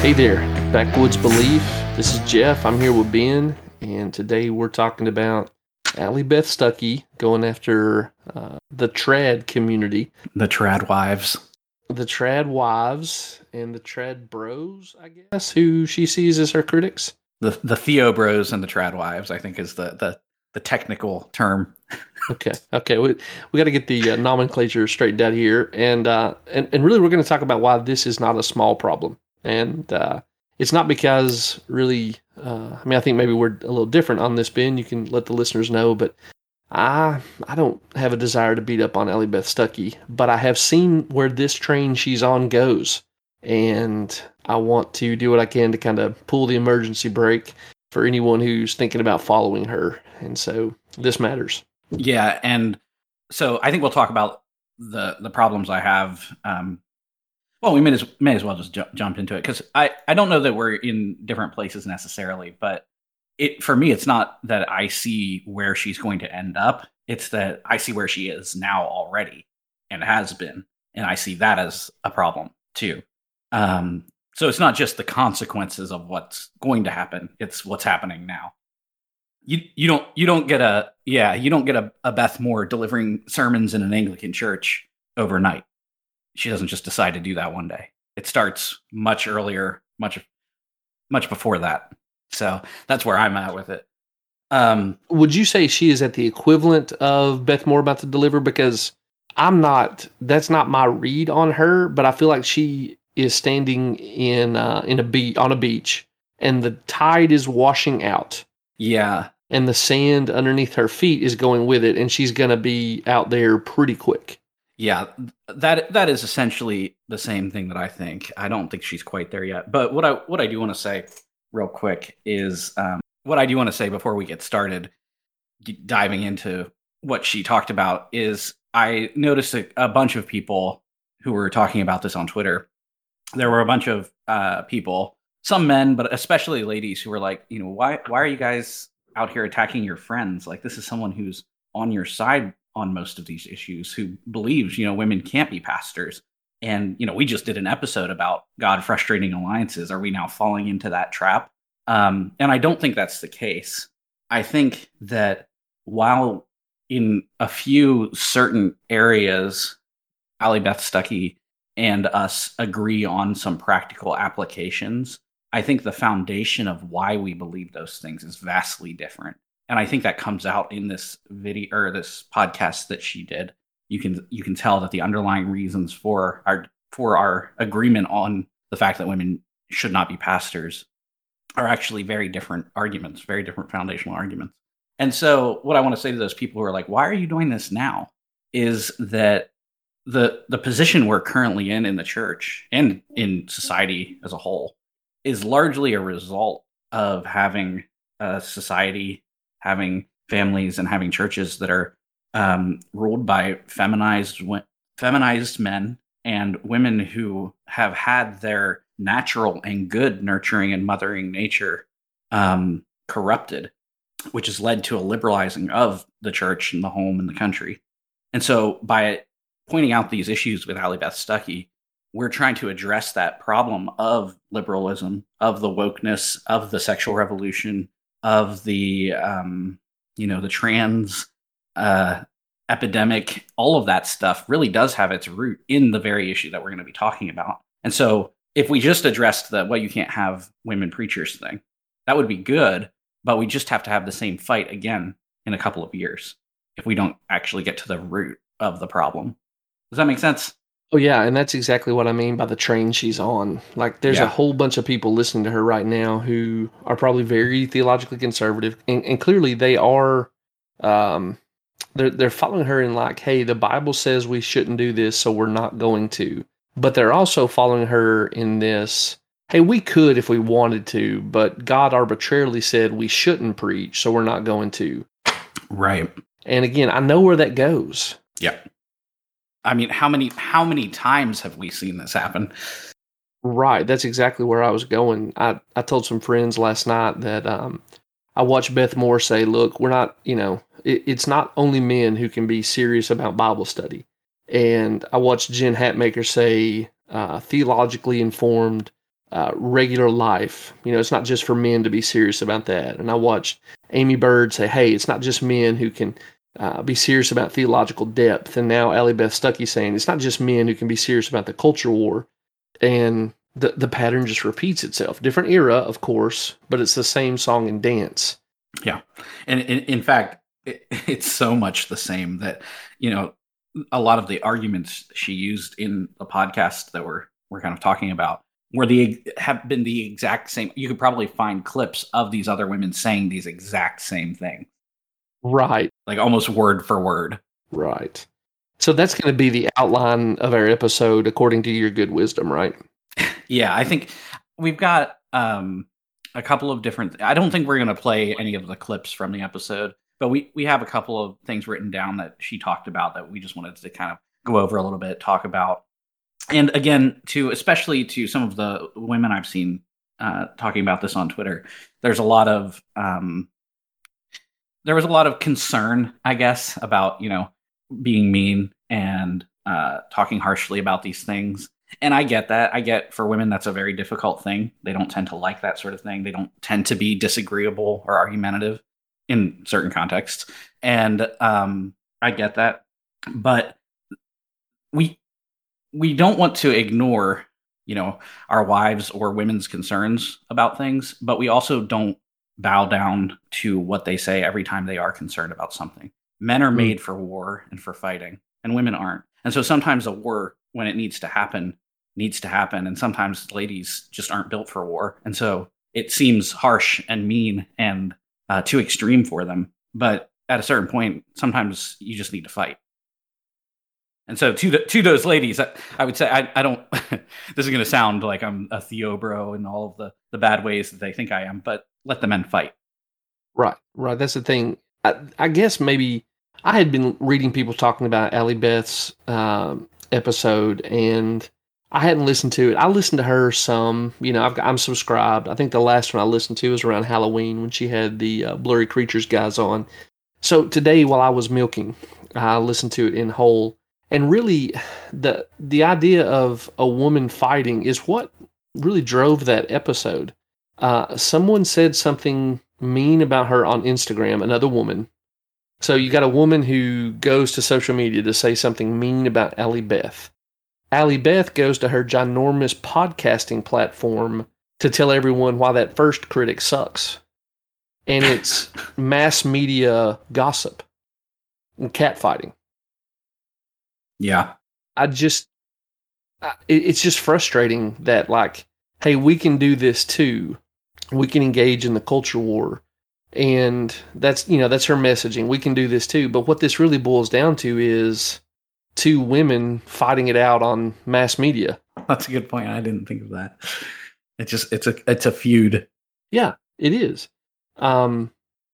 Hey there, Backwoods Belief. This is Jeff. I'm here with Ben, and today we're talking about Allie Beth Stuckey going after the trad community. The trad wives. The trad wives and the trad bros, I guess, who she sees as her critics. The Theo bros and the trad wives, I think, is the technical term. Okay. We got to get the nomenclature straightened out here, and really, we're going to talk about why this is not a small problem, and it's not because really. I think maybe we're a little different on this, Ben. You can let the listeners know, but I don't have a desire to beat up on Allie Beth Stuckey, but I have seen where this train she's on goes, and I want to do what I can to kind of pull the emergency brake for anyone who's thinking about following her, and so this matters. Yeah, and so I think we'll talk about the problems I have. Well, we may as well just jump into it, because I don't know that we're in different places necessarily, but for me, it's not that I see where she's going to end up. It's that I see where she is now already and has been, and I see that as a problem too. So it's not just the consequences of what's going to happen; it's what's happening now. You don't get a Beth Moore delivering sermons in an Anglican church overnight. She doesn't just decide to do that one day. It starts much earlier, much before that. So that's where I'm at with it. Would you say she is at the equivalent of Beth Moore about to deliver? Because that's not my read on her, but I feel like she is standing on a beach, and the tide is washing out. Yeah. And the sand underneath her feet is going with it, and she's going to be out there pretty quick. Yeah, that is essentially the same thing that I think. I don't think she's quite there yet. But what I do want to say real quick is what I do want to say before we get started diving into what she talked about is I noticed a bunch of people who were talking about this on Twitter. There were a bunch of people, some men, but especially ladies, who were like, why are you guys out here attacking your friends? Like, this is someone who's on your side on most of these issues, who believes, women can't be pastors. And, we just did an episode about God frustrating alliances. Are we now falling into that trap? And I don't think that's the case. I think that while in a few certain areas, Allie Beth Stuckey and us agree on some practical applications, I think the foundation of why we believe those things is vastly different. And I think that comes out in this video or this podcast that she did. You can tell that the underlying reasons for our agreement on the fact that women should not be pastors are actually very different arguments, very different foundational arguments. And so what I want to say to those people who are like, why are you doing this now? Is that the position we're currently in the church and in society as a whole is largely a result of having a society, having families, and having churches that are ruled by feminized men and women who have had their natural and good nurturing and mothering nature corrupted, which has led to a liberalizing of the church and the home and the country. And so by pointing out these issues with Allie Beth Stuckey, we're trying to address that problem of liberalism, of the wokeness, of the sexual revolution, of the the trans epidemic. All of that stuff really does have its root in the very issue that we're going to be talking about. And so if we just addressed the you can't have women preachers thing, that would be good, but we just have to have the same fight again in a couple of years if we don't actually get to the root of the problem. Does that make sense? Oh, yeah, and that's exactly what I mean by the train she's on. Like, there's a whole bunch of people listening to her right now who are probably very theologically conservative, and clearly they are, they're following her in like, hey, the Bible says we shouldn't do this, so we're not going to. But they're also following her in this, hey, we could if we wanted to, but God arbitrarily said we shouldn't preach, so we're not going to. Right. And again, I know where that goes. Yeah. I mean, how many times have we seen this happen? Right. That's exactly where I was going. I told some friends last night that I watched Beth Moore say, look, we're not, it's not only men who can be serious about Bible study. And I watched Jen Hatmaker say, theologically informed regular life. It's not just for men to be serious about that. And I watched Amy Bird say, hey, it's not just men who can be serious about theological depth. And now Allie Beth Stuckey saying it's not just men who can be serious about the culture war. And the pattern just repeats itself. Different era, of course, but it's the same song and dance. Yeah. And in fact, it's so much the same that, a lot of the arguments she used in the podcast that we're kind of talking about have been the exact same. You could probably find clips of these other women saying these exact same thing. Right. Like almost word for word. Right. So that's going to be the outline of our episode, according to your good wisdom, right? Yeah, I think we've got a couple of different. I don't think we're going to play any of the clips from the episode, but we have a couple of things written down that she talked about that we just wanted to kind of go over a little bit, talk about. And again, especially to some of the women I've seen talking about this on Twitter, there was a lot of concern, I guess, about being mean and talking harshly about these things. And I get that. I get for women that's a very difficult thing. They don't tend to like that sort of thing. They don't tend to be disagreeable or argumentative in certain contexts. And I get that. But we don't want to ignore, our wives or women's concerns about things, but we also don't bow down to what they say every time they are concerned about something. Men are made for war and for fighting, and women aren't. And so sometimes a war, when it needs to happen. And sometimes ladies just aren't built for war. And so it seems harsh and mean and too extreme for them. But at a certain point, sometimes you just need to fight. And so to those ladies, I would say, I don't, this is going to sound like I'm a Theo bro in all of the bad ways that they think I am, but let the men fight. Right. That's the thing. I guess maybe I had been reading people talking about Allie Beth's episode, and I hadn't listened to it. I listened to her some, I'm subscribed. I think the last one I listened to was around Halloween when she had the Blurry Creatures guys on. So today, while I was milking, I listened to it in whole. And really, the idea of a woman fighting is what really drove that episode. Someone said something mean about her on Instagram, another woman. So you got a woman who goes to social media to say something mean about Allie Beth. Allie Beth goes to her ginormous podcasting platform to tell everyone why that first critic sucks. And it's mass media gossip and catfighting. Yeah. It's just frustrating that, like, hey, we can do this too. We can engage in the culture war. And that's her messaging. We can do this too. But what this really boils down to is two women fighting it out on mass media. That's a good point. I didn't think of that. It's a feud. Yeah, it is. I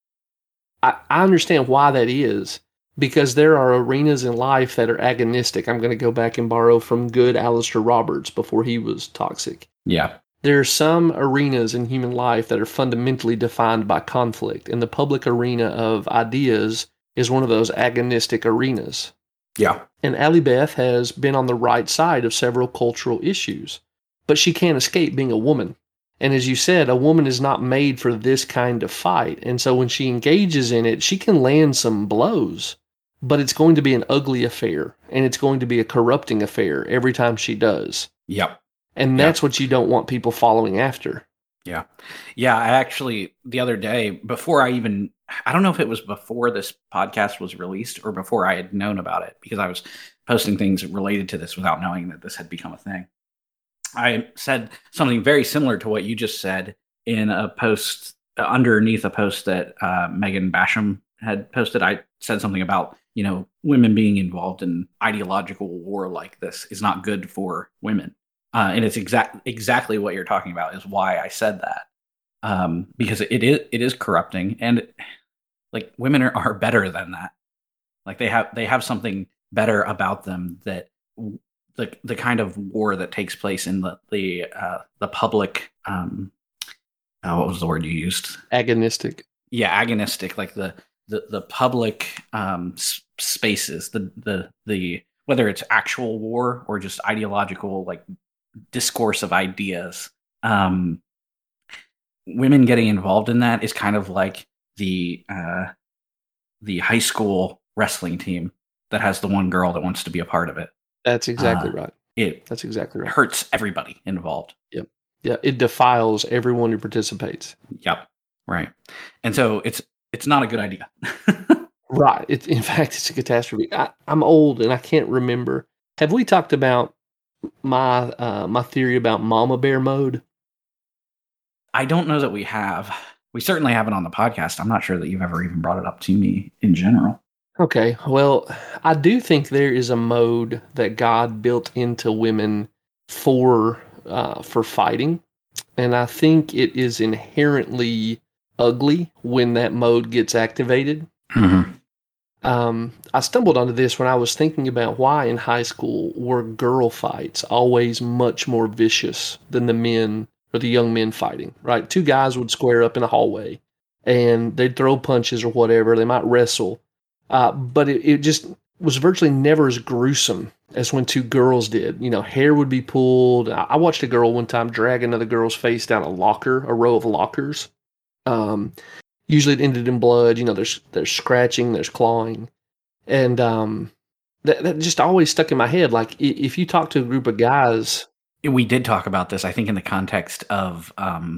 understand why that is, because there are arenas in life that are agonistic. I'm going to go back and borrow from good Alistair Roberts before he was toxic. Yeah. There are some arenas in human life that are fundamentally defined by conflict, and the public arena of ideas is one of those agonistic arenas. Yeah. And Allie Beth has been on the right side of several cultural issues, but she can't escape being a woman. And as you said, a woman is not made for this kind of fight. And so when she engages in it, she can land some blows, but it's going to be an ugly affair, and it's going to be a corrupting affair every time she does. Yep. And that's what you don't want people following after. Yeah. Yeah. I actually, the other day, I don't know if it was before this podcast was released or before I had known about it, because I was posting things related to this without knowing that this had become a thing. I said something very similar to what you just said in a post underneath a post that Megan Basham had posted. I said something about, women being involved in ideological war like this is not good for women. And it's exactly what you're talking about is why I said that. Because it is corrupting, and like women are better than that. Like they have something better about them, that the kind of war that takes place in the public, what was the word you used? Agonistic. Yeah, agonistic, like the public spaces, the whether it's actual war or just ideological, like discourse of ideas women getting involved in that is kind of like the high school wrestling team that has the one girl that wants to be a part of it. That's exactly right. That's exactly right. Hurts everybody involved. Yep. Yeah, it defiles everyone who participates. Yep. Right. And so it's not a good idea. Right. In fact, it's a catastrophe. I'm old and I can't remember. Have we talked about my theory about mama bear mode? I don't know that we have. We certainly haven't on the podcast. I'm not sure that you've ever even brought it up to me in general. Okay. Well, I do think there is a mode that God built into women for fighting. And I think it is inherently ugly when that mode gets activated. Mm-hmm. I stumbled onto this when I was thinking about why in high school were girl fights always much more vicious than the men or the young men fighting, right? Two guys would square up in a hallway and they'd throw punches or whatever. They might wrestle. But it just was virtually never as gruesome as when two girls did. You know, hair would be pulled. I watched a girl one time drag another girl's face down a row of lockers. Usually it ended in blood. You know, there's scratching, there's clawing. And that just always stuck in my head. Like, if you talk to a group of guys... We did talk about this, I think, in the context of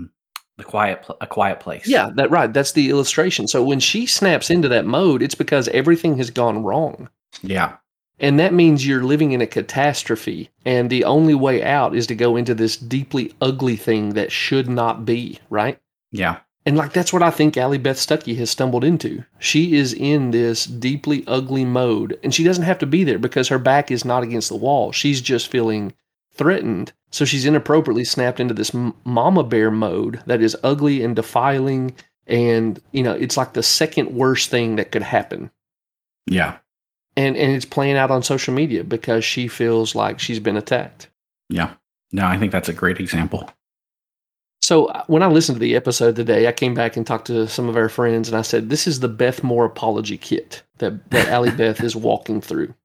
A Quiet Place. Yeah, that's the illustration. So when she snaps into that mode, it's because everything has gone wrong. Yeah. And that means you're living in a catastrophe, and the only way out is to go into this deeply ugly thing that should not be, right? Yeah. And that's what I think Allie Beth Stuckey has stumbled into. She is in this deeply ugly mode, and she doesn't have to be there because her back is not against the wall. She's just feeling threatened. So she's inappropriately snapped into this mama bear mode that is ugly and defiling. And, it's like the second worst thing that could happen. Yeah. And it's playing out on social media because she feels like she's been attacked. Yeah. No, I think that's a great example. So when I listened to the episode today, I came back and talked to some of our friends and I said, this is the Beth Moore apology kit that Allie Beth is walking through.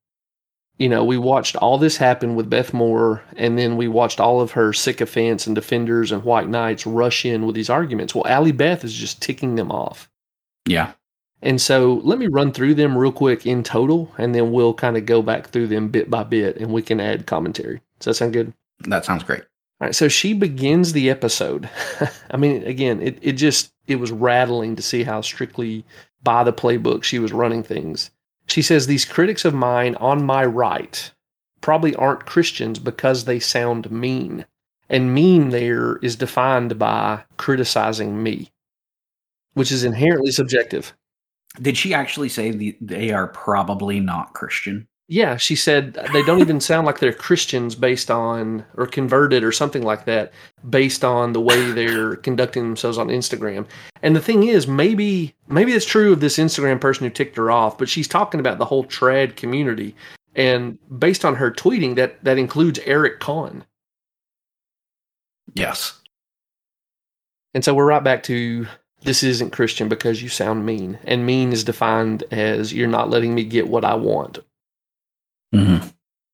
We watched all this happen with Beth Moore, and then we watched all of her sycophants and defenders and white knights rush in with these arguments. Well, Allie Beth is just ticking them off. Yeah. And so let me run through them real quick in total, and then we'll kind of go back through them bit by bit, and we can add commentary. Does that sound good? That sounds great. All right, so she begins the episode. I mean, again, it was rattling to see how strictly by the playbook she was running things. She says, these critics of mine on my right probably aren't Christians because they sound mean. And mean there is defined by criticizing me, which is inherently subjective. Did she actually say they are probably not Christian? Yeah, she said they don't even sound like they're Christians based on, or converted or something like that, based on the way they're conducting themselves on Instagram. And the thing is, maybe it's true of this Instagram person who ticked her off, but she's talking about the whole trad community. And based on her tweeting, that includes Eric Kahn. Yes. And so we're right back to, this isn't Christian because you sound mean. And mean is defined as you're not letting me get what I want. Mm-hmm.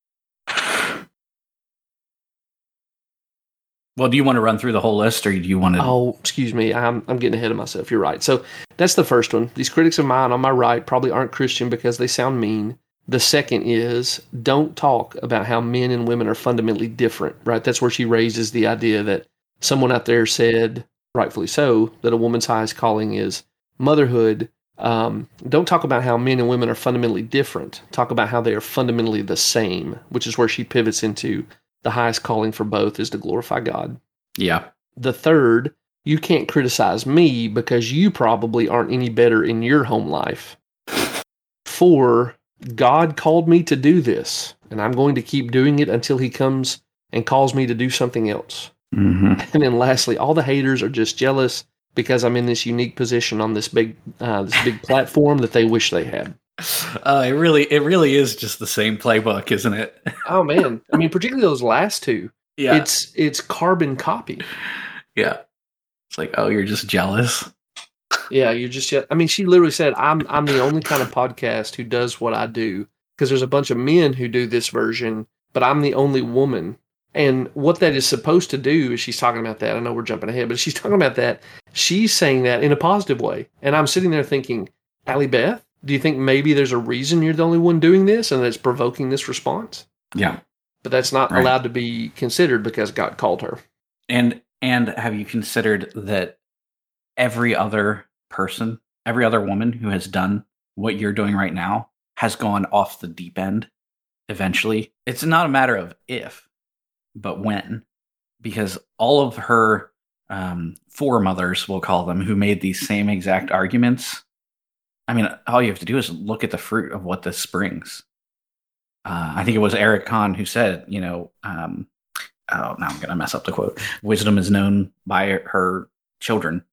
Well, do you want to run through the whole list, or do you want to? Oh, excuse me. I'm getting ahead of myself. You're right. So that's the first one. These critics of mine on my right probably aren't Christian because they sound mean. The second is, don't talk about how men and women are fundamentally different, right? That's where she raises the idea that someone out there said, rightfully so, that a woman's highest calling is motherhood. Don't talk about how men and women are fundamentally different. Talk about how they are fundamentally the same, which is where she pivots into the highest calling for both is to glorify God. Yeah. The third, you can't criticize me because you probably aren't any better in your home life. 4, God called me to do this, and I'm going to keep doing it until he comes and calls me to do something else. Mm-hmm. And then lastly, all the haters are just jealous because I'm in this unique position on this big platform that they wish they had. It really is just the same playbook, isn't it? Oh man, I mean, particularly those last two. Yeah, it's carbon copy. Yeah, it's like, oh, you're just jealous. Yeah, you're just. I mean, she literally said, "I'm the only kind of podcast who does what I do because there's a bunch of men who do this version, but I'm the only woman And what that is supposed to do is she's talking about that. I know we're jumping ahead, but she's talking about that. She's saying that in a positive way. And I'm sitting there thinking, Allie Beth, do you think maybe there's a reason you're the only one doing this and it's provoking this response? Yeah. But that's not allowed to be considered because God called her. And have you considered that every other person, every other woman who has done what you're doing right now has gone off the deep end eventually? It's not a matter of if, but when. Because all of her foremothers, we'll call them, who made these same exact arguments, I mean, all you have to do is look at the fruit of what this brings. I think it was Eric Kahn who said, now I'm going to mess up the quote. Wisdom is known by her children.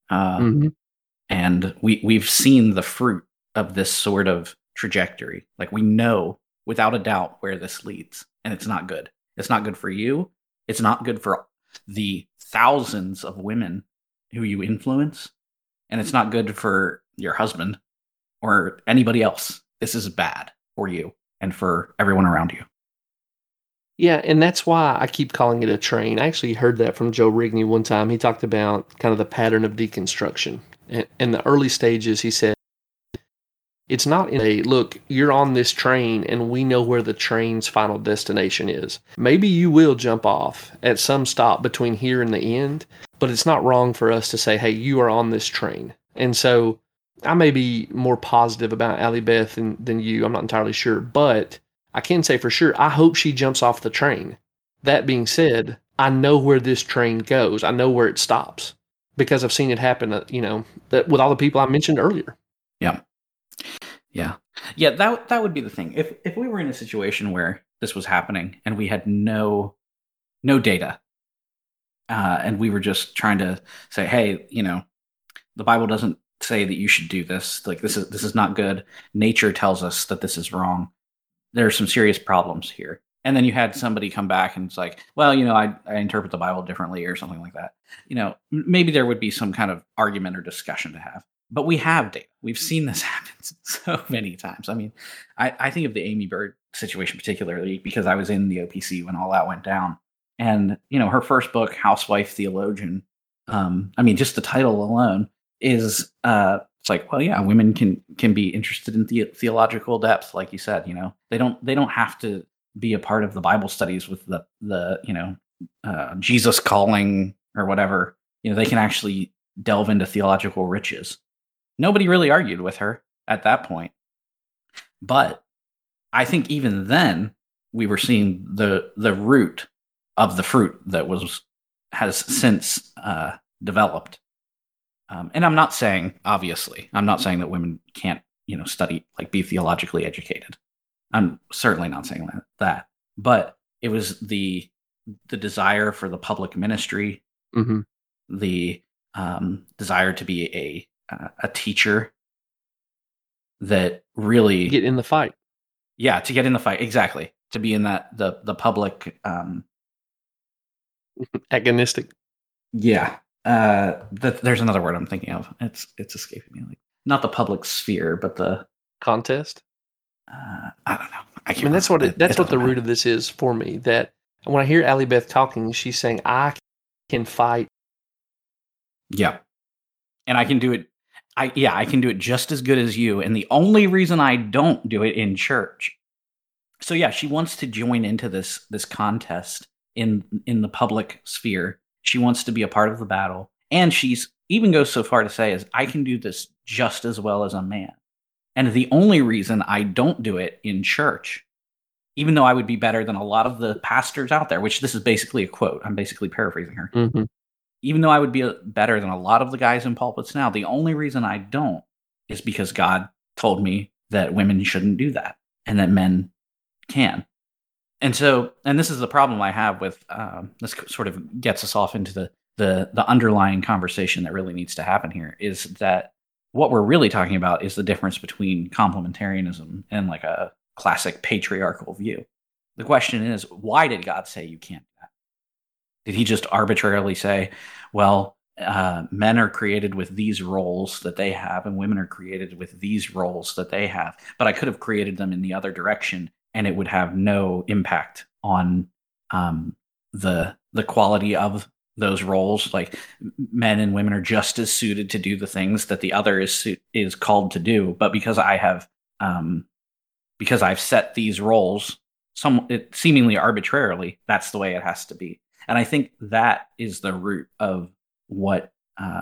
And we've seen the fruit of this sort of trajectory. Like, we know without a doubt where this leads, and it's not good. It's not good for you. It's not good for the thousands of women who you influence, and it's not good for your husband or anybody else. This is bad for you and for everyone around you. Yeah, and that's why I keep calling it a train. I actually heard that from Joe Rigney one time. He talked about kind of the pattern of deconstruction. In the early stages, he said, it's not in a, look, you're on this train and we know where the train's final destination is. Maybe you will jump off at some stop between here and the end, but it's not wrong for us to say, hey, you are on this train. And so I may be more positive about Allie Beth than you. I'm not entirely sure, but I can say for sure, I hope she jumps off the train. That being said, I know where this train goes. I know where it stops because I've seen it happen, that with all the people I mentioned earlier. Yeah. That would be the thing. If we were in a situation where this was happening and we had no data, and we were just trying to say, hey, the Bible doesn't say that you should do this. Like, this is not good. Nature tells us that this is wrong. There are some serious problems here. And then you had somebody come back and it's like, well, I interpret the Bible differently or something like that. Maybe there would be some kind of argument or discussion to have. But we have data. We've seen this happen so many times. I mean, I think of the Amy Bird situation particularly because I was in the OPC when all that went down. And, her first book, Housewife Theologian, just the title alone is, it's like, well, yeah, women can be interested in theological depth, like you said. They don't have to be a part of the Bible studies with the Jesus calling or whatever. They can actually delve into theological riches. Nobody really argued with her at that point. But I think even then we were seeing the root of the fruit that has since developed. And I'm not saying that women can't, study, like be theologically educated. I'm certainly not saying that. But it was the desire for the public ministry, the desire to be a teacher that really get in the fight. Yeah, to get in the fight, exactly. To be in that the public agonistic. Yeah. There's another word I'm thinking of. It's escaping me. Like, not the public sphere, but the contest. I don't know. That's what the root of this is for me. That when I hear Allie Beth talking, she's saying, I can fight. Yeah. And I can do it. I can do it just as good as you. And the only reason I don't do it in church. So yeah, she wants to join into this contest in the public sphere. She wants to be a part of the battle. And she's even goes so far to say is, I can do this just as well as a man. And the only reason I don't do it in church, even though I would be better than a lot of the pastors out there, which this is basically a quote. I'm basically paraphrasing her. Mm-hmm. Even though I would be better than a lot of the guys in pulpits now, the only reason I don't is because God told me that women shouldn't do that and that men can. And so, and this is the problem I have with this sort of gets us off into the underlying conversation that really needs to happen here is that what we're really talking about is the difference between complementarianism and like a classic patriarchal view. The question is, why did God say you can't do that? Did he just arbitrarily say, well, men are created with these roles that they have and women are created with these roles that they have, but I could have created them in the other direction and it would have no impact on the quality of those roles. Like men and women are just as suited to do the things that the other is called to do. But because I've set these roles seemingly arbitrarily, that's the way it has to be. And I think that is the root of what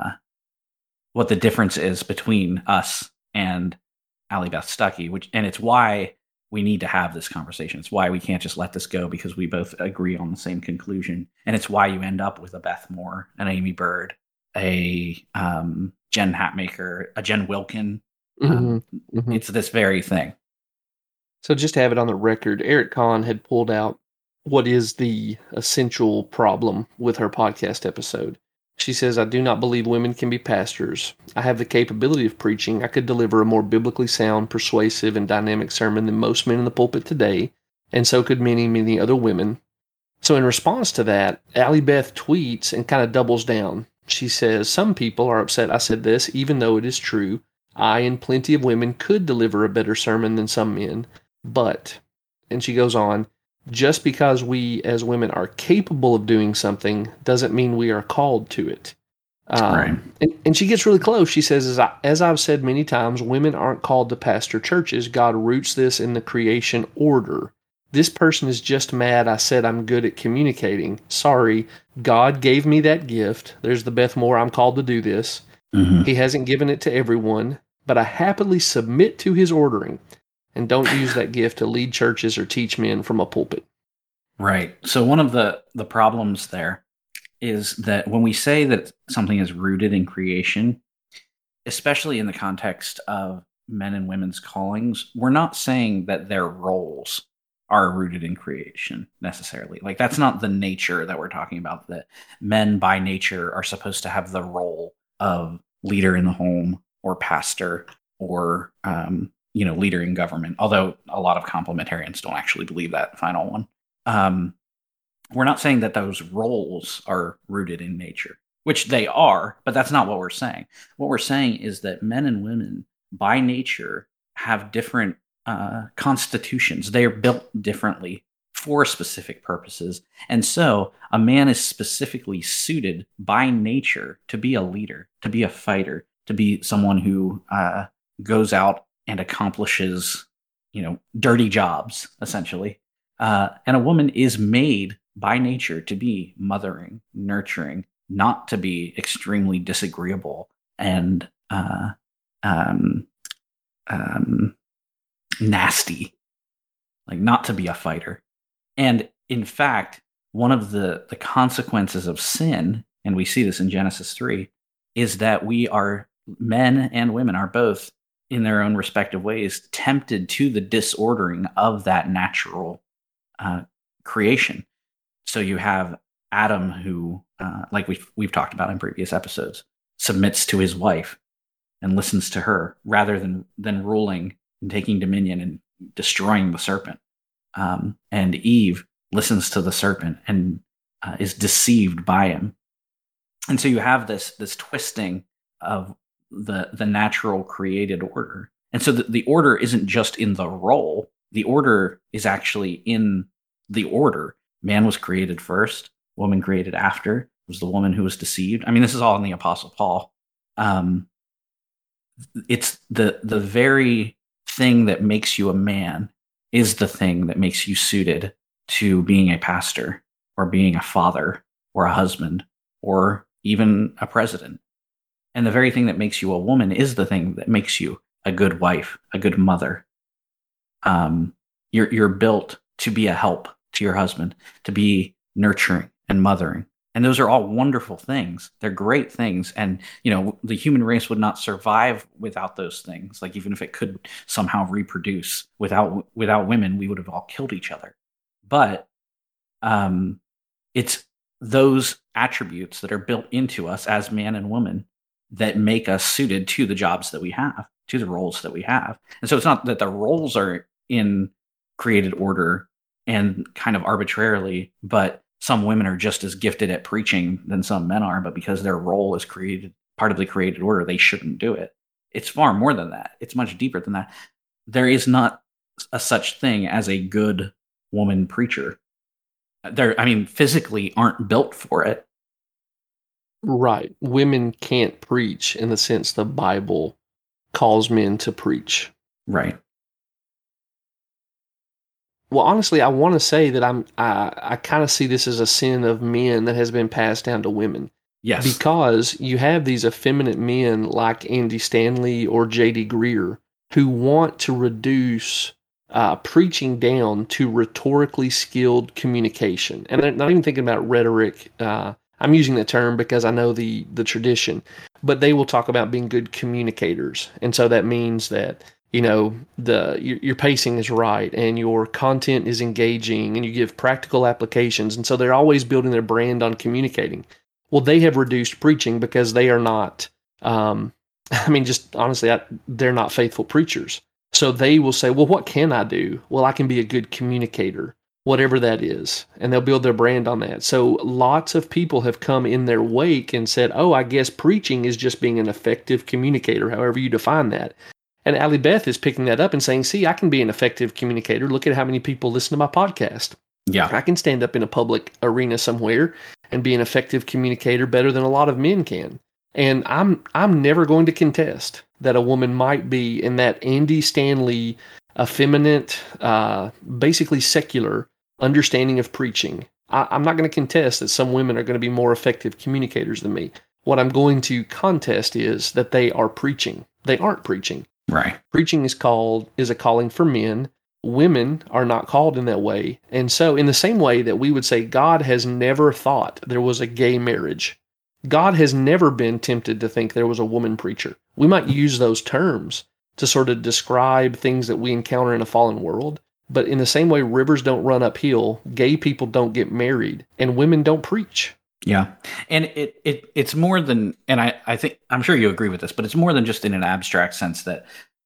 the difference is between us and Allie Beth Stuckey, and it's why we need to have this conversation. It's why we can't just let this go, because we both agree on the same conclusion. And it's why you end up with a Beth Moore, an Amy Bird, a Jen Hatmaker, a Jen Wilkin. It's this very thing. So just to have it on the record, Eric Kahn had pulled out what is the essential problem with her podcast episode. She says, I do not believe women can be pastors. I have the capability of preaching. I could deliver a more biblically sound, persuasive, and dynamic sermon than most men in the pulpit today, and so could many, many other women. So in response to that, Allie Beth tweets and kind of doubles down. She says, some people are upset I said this, even though it is true. I and plenty of women could deliver a better sermon than some men. But, and she goes on, just because we as women are capable of doing something doesn't mean we are called to it. Right. And she gets really close. She says, as I've said many times, women aren't called to pastor churches. God roots this in the creation order. This person is just mad I said I'm good at communicating. Sorry, God gave me that gift. There's the Beth Moore, I'm called to do this. Mm-hmm. He hasn't given it to everyone, but I happily submit to his ordering. And don't use that gift to lead churches or teach men from a pulpit. Right. So one of the problems there is that when we say that something is rooted in creation, especially in the context of men and women's callings, we're not saying that their roles are rooted in creation necessarily. Like, that's not the nature that we're talking about, that men by nature are supposed to have the role of leader in the home or pastor or leader in government, although a lot of complementarians don't actually believe that final one. We're not saying that those roles are rooted in nature, which they are, but that's not what we're saying. What we're saying is that men and women by nature have different constitutions. They are built differently for specific purposes. And so a man is specifically suited by nature to be a leader, to be a fighter, to be someone who goes out and accomplishes, dirty jobs, essentially. And a woman is made by nature to be mothering, nurturing, not to be extremely disagreeable and nasty, like not to be a fighter. And in fact, one of the consequences of sin, and we see this in Genesis 3, is that men and women are both, in their own respective ways, tempted to the disordering of that natural creation. So you have Adam, who, like we've talked about in previous episodes, submits to his wife and listens to her rather than ruling and taking dominion and destroying the serpent. And Eve listens to the serpent and is deceived by him. And so you have this twisting of the natural created order. And so the order isn't just in the role. The order is actually in the order. Man was created first, woman created after. It was the woman who was deceived. I mean, this is all in the Apostle Paul. It's the very thing that makes you a man is the thing that makes you suited to being a pastor or being a father or a husband or even a president. And the very thing that makes you a woman is the thing that makes you a good wife, a good mother. You're built to be a help to your husband, to be nurturing and mothering. And those are all wonderful things. They're great things. And, the human race would not survive without those things. Like, even if it could somehow reproduce without women, we would have all killed each other. But it's those attributes that are built into us as man and woman that make us suited to the jobs that we have, to the roles that we have. And so it's not that the roles are in created order and kind of arbitrarily, but some women are just as gifted at preaching than some men are, but because their role is created, part of the created order, they shouldn't do it. It's far more than that. It's much deeper than that. There is not a such thing as a good woman preacher. I mean, physically aren't built for it. Right. Women can't preach in the sense the Bible calls men to preach. Right. Well, honestly, I want to say that I kind of see this as a sin of men that has been passed down to women. Yes. Because you have these effeminate men like Andy Stanley or J.D. Greear who want to reduce preaching down to rhetorically skilled communication. And I'm not even thinking about rhetoric. I'm using the term because I know the tradition. But they will talk about being good communicators. And so that means that your pacing is right and your content is engaging and you give practical applications. And so they're always building their brand on communicating. Well, they have reduced preaching because they are not, just honestly, they're not faithful preachers. So they will say, well, what can I do? Well, I can be a good communicator, whatever that is. And they'll build their brand on that. So lots of people have come in their wake and said, oh, I guess preaching is just being an effective communicator, however you define that. And Allie Beth is picking that up and saying, see, I can be an effective communicator. Look at how many people listen to my podcast. Yeah. I can stand up in a public arena somewhere and be an effective communicator better than a lot of men can. And I'm never going to contest that a woman might be in that Andy Stanley, effeminate, basically secular understanding of preaching. I'm not going to contest that some women are going to be more effective communicators than me. What I'm going to contest is that they are preaching. They aren't preaching. Right. Preaching is a calling for men. Women are not called in that way. And so in the same way that we would say God has never thought there was a gay marriage, God has never been tempted to think there was a woman preacher. We might use those terms to sort of describe things that we encounter in a fallen world. But in the same way rivers don't run uphill, gay people don't get married, and women don't preach. Yeah. And it's more than, and I think, I'm sure you agree with this, but it's more than just in an abstract sense that,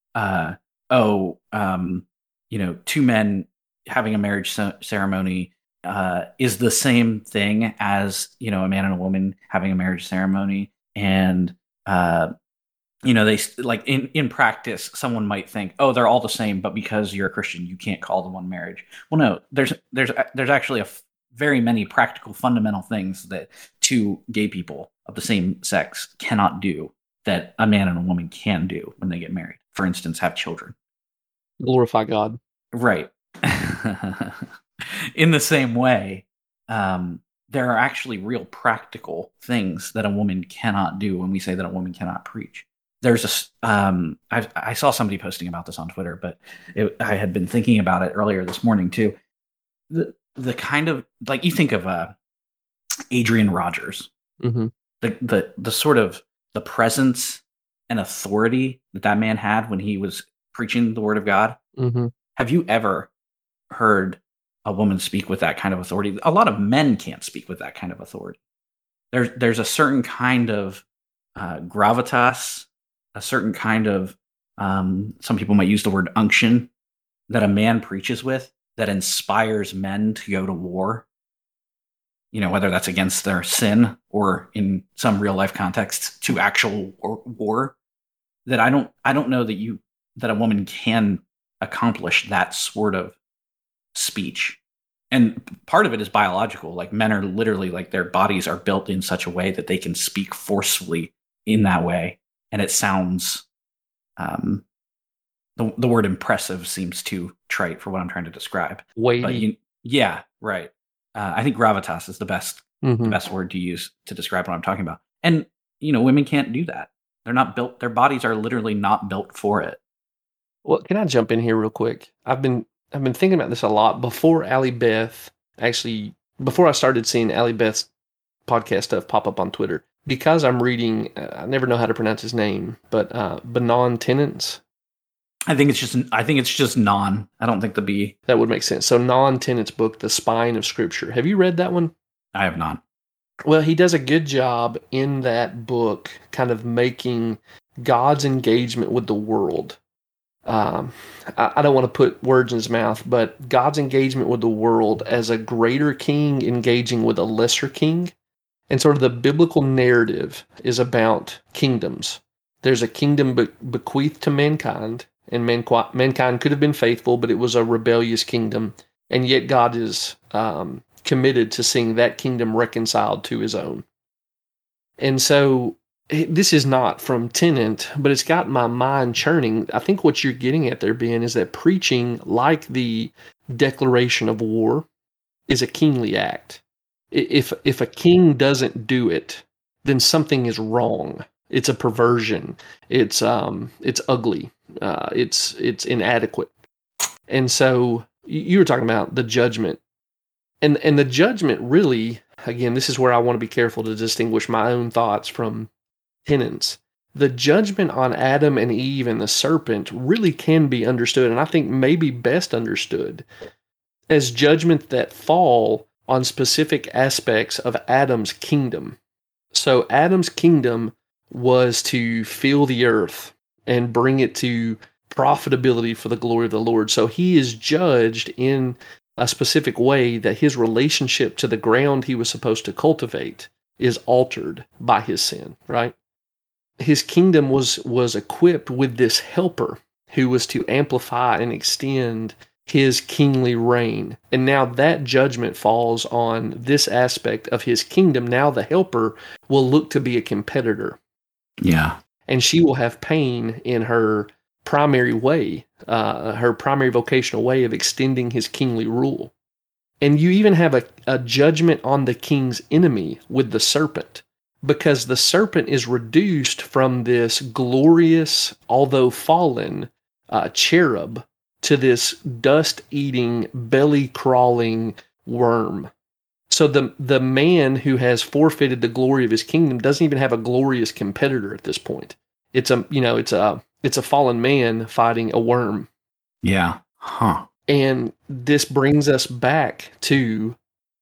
two men having a marriage ceremony is the same thing as, a man and a woman having a marriage ceremony. And, they like in practice, someone might think, oh, they're all the same, but because you're a Christian, you can't call them one marriage. Well, no, there's actually very many practical, fundamental things that two gay people of the same sex cannot do that a man and a woman can do when they get married. For instance, have children. Glorify God. Right. In the same way, there are actually real practical things that a woman cannot do when we say that a woman cannot preach. There's I saw somebody posting about this on Twitter, but I had been thinking about it earlier this morning too. The kind of, like, you think of Adrian Rogers, mm-hmm. the sort of the presence and authority that man had when he was preaching the word of God. Mm-hmm. Have you ever heard a woman speak with that kind of authority? A lot of men can't speak with that kind of authority. There's a certain kind of gravitas, a certain kind of, some people might use the word unction, that a man preaches with, that inspires men to go to war, whether that's against their sin or in some real life context to actual war, that I don't know that a woman can accomplish that sort of speech. And part of it is biological. Like, men are literally, like, their bodies are built in such a way that they can speak forcefully in that way. And it sounds, the word impressive seems too trite for what I'm trying to describe. Weighty. But yeah, right. I think gravitas is the best mm-hmm. the best word to use to describe what I'm talking about. And, women can't do that. They're not built, their bodies are literally not built for it. Well, can I jump in here real quick? I've been thinking about this a lot before Allie Beth, before I started seeing Allie Beth's podcast stuff pop up on Twitter, because I'm reading, I never know how to pronounce his name, but Benon Tennant's. I think it's just non. I don't think the B. That would make sense. So Non Tennant's book, The Spine of Scripture. Have you read that one? I have not. Well, he does a good job in that book kind of making God's engagement with the world. I don't want to put words in his mouth, but God's engagement with the world as a greater king engaging with a lesser king. And sort of the biblical narrative is about kingdoms. There's a kingdom bequeathed to mankind, and mankind could have been faithful, but it was a rebellious kingdom. And yet God is committed to seeing that kingdom reconciled to his own. And so this is not from Tennant, but it's got my mind churning. I think what you're getting at there, Ben, is that preaching, like the declaration of war, is a kingly act. If a king doesn't do it, then something is wrong. It's a perversion. It's ugly. It's inadequate. And so you were talking about the judgment, and the judgment really, again, this is where I want to be careful to distinguish my own thoughts from Tennant's. The judgment on Adam and Eve and the serpent really can be understood, and I think maybe best understood as judgment that fall on specific aspects of Adam's kingdom. So Adam's kingdom was to fill the earth and bring it to profitability for the glory of the Lord. So he is judged in a specific way that his relationship to the ground he was supposed to cultivate is altered by his sin, right? His kingdom was equipped with this helper who was to amplify and extend his kingly reign. And now that judgment falls on this aspect of his kingdom. Now the helper will look to be a competitor. Yeah. And she will have pain in her primary way, her primary vocational way of extending his kingly rule. And you even have a judgment on the king's enemy with the serpent, because the serpent is reduced from this glorious, although fallen, cherub to this dust-eating, belly-crawling worm. So the man who has forfeited the glory of his kingdom doesn't even have a glorious competitor at this point. It's a fallen man fighting a worm. Yeah. Huh. And this brings us back to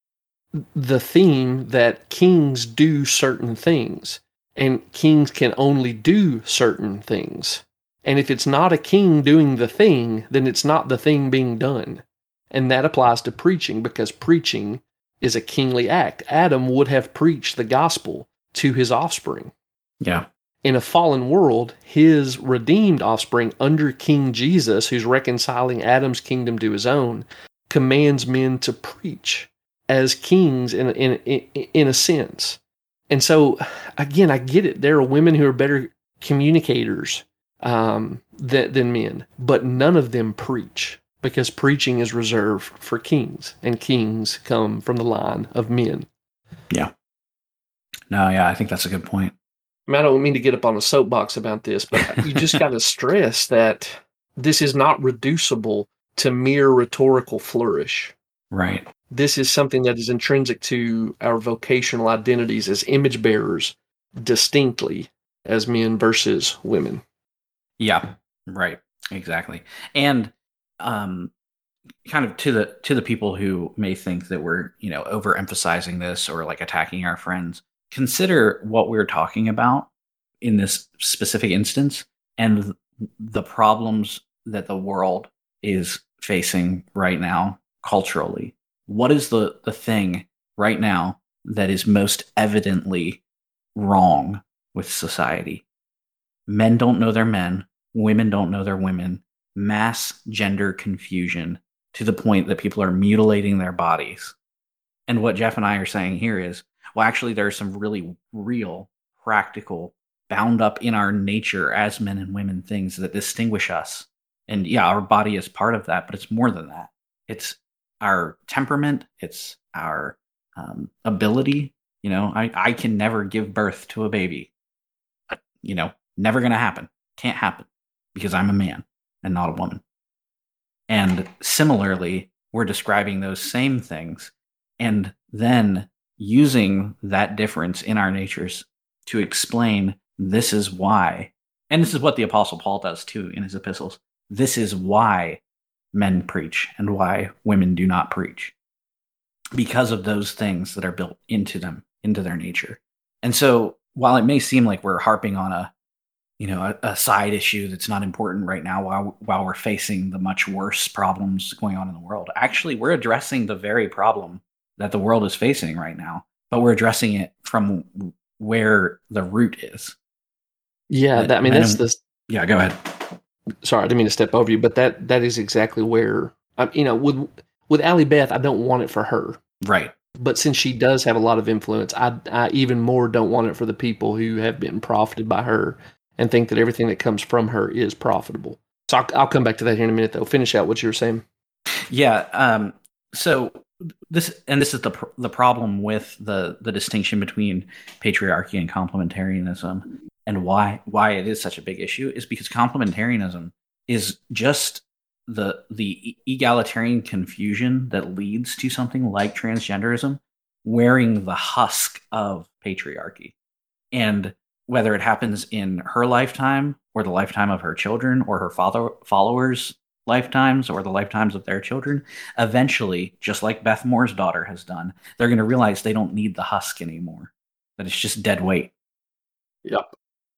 the theme that kings do certain things, and kings can only do certain things. And if it's not a king doing the thing, then it's not the thing being done. And that applies to preaching, because preaching is a kingly act. Adam would have preached the gospel to his offspring. Yeah. In a fallen world, his redeemed offspring under King Jesus, who's reconciling Adam's kingdom to his own, commands men to preach as kings in a sense. And so, again, I get it. There are women who are better communicators than men, but none of them preach, because preaching is reserved for kings, and kings come from the line of men. Yeah. No, yeah, I think that's a good point. I mean, I don't mean to get up on a soapbox about this, but you just got to stress that this is not reducible to mere rhetorical flourish. Right. This is something that is intrinsic to our vocational identities as image bearers, distinctly as men versus women. Yeah, right. Exactly. And kind of to the people who may think that we're, overemphasizing this or like attacking our friends, consider what we're talking about in this specific instance and the problems that the world is facing right now culturally. What is the thing right now that is most evidently wrong with society? Men don't know their men. Women don't know their women. Mass gender confusion to the point that people are mutilating their bodies. And what Jeff and I are saying here is, well, actually, there are some really real, practical, bound up in our nature as men and women things that distinguish us. And yeah, our body is part of that, but it's more than that. It's our temperament. It's our ability. I can never give birth to a baby. Never going to happen. Can't happen because I'm a man and not a woman. And similarly, we're describing those same things and then using that difference in our natures to explain this is why, and this is what the Apostle Paul does too in his epistles, this is why men preach and why women do not preach, because of those things that are built into them, into their nature. And so while it may seem like we're harping on a side issue that's not important right now while we're facing the much worse problems going on in the world, actually we're addressing the very problem that the world is facing right now, but we're addressing it from where the root is. Yeah, Yeah, go ahead. Sorry, I didn't mean to step over you, but that is exactly where with Allie Beth, I don't want it for her. Right. But since she does have a lot of influence, I even more don't want it for the people who have been profited by her and think that everything that comes from her is profitable. So I'll come back to that here in a minute, though. Finish out what you were saying. Yeah. So this is the problem with the distinction between patriarchy and complementarianism, and why it is such a big issue is because complementarianism is just the egalitarian confusion that leads to something like transgenderism wearing the husk of patriarchy. And whether it happens in her lifetime or the lifetime of her children or her followers' lifetimes or the lifetimes of their children, eventually, just like Beth Moore's daughter has done, they're going to realize they don't need the husk anymore, that it's just dead weight. Yep.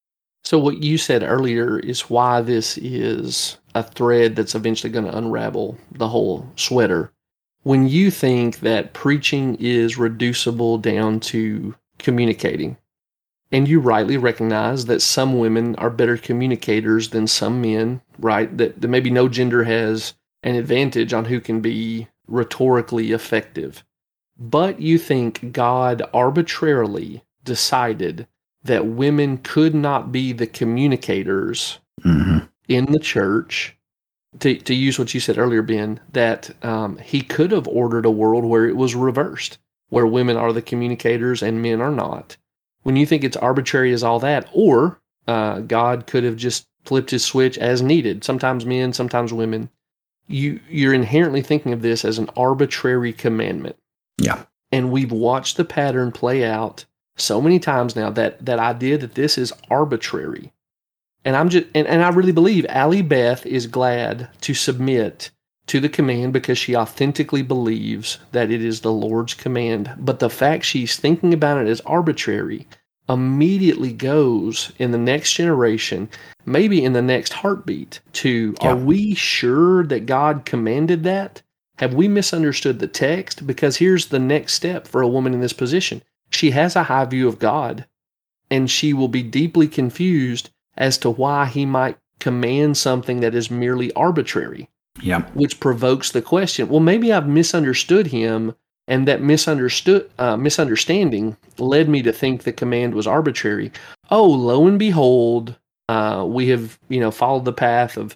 So what you said earlier is why this is a thread that's eventually going to unravel the whole sweater. When you think that preaching is reducible down to communicating, and you rightly recognize that some women are better communicators than some men, right? That maybe no gender has an advantage on who can be rhetorically effective. But you think God arbitrarily decided that women could not be the communicators in the church, to use what you said earlier, Ben, that he could have ordered a world where it was reversed, where women are the communicators and men are not. When you think it's arbitrary as all that, or God could have just flipped his switch as needed, sometimes men, sometimes women, you're inherently thinking of this as an arbitrary commandment. Yeah. And we've watched the pattern play out so many times now, that idea that this is arbitrary. And I really believe Allie Beth is glad to submit to the command because she authentically believes that it is the Lord's command. But the fact she's thinking about it as arbitrary immediately goes in the next generation, maybe in the next heartbeat, to, Are we sure that God commanded that? Have we misunderstood the text? Because here's the next step for a woman in this position. She has a high view of God, and she will be deeply confused as to why he might command something that is merely arbitrary. Yeah. Which provokes the question, well, maybe I've misunderstood him, and that misunderstanding led me to think the command was arbitrary. Oh, lo and behold, we have, followed the path of,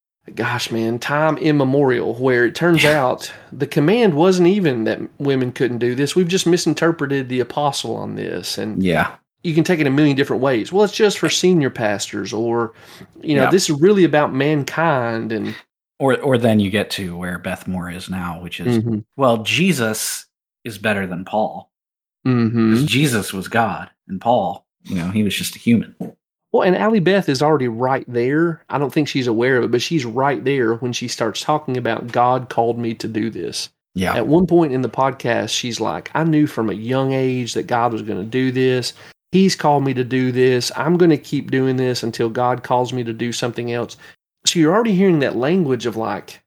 time immemorial, where it turns out the command wasn't even that women couldn't do this. We've just misinterpreted the apostle on this. And you can take it a million different ways. Well, it's just for senior pastors, or, this is really about mankind. And or then you get to where Beth Moore is now, which is, well, Jesus is better than Paul. Because Jesus was God, and Paul, he was just a human. Well, and Allie Beth is already right there. I don't think she's aware of it, but she's right there when she starts talking about God called me to do this. Yeah. At one point in the podcast, she's like, I knew from a young age that God was going to do this. He's called me to do this. I'm going to keep doing this until God calls me to do something else. So you're already hearing that language of like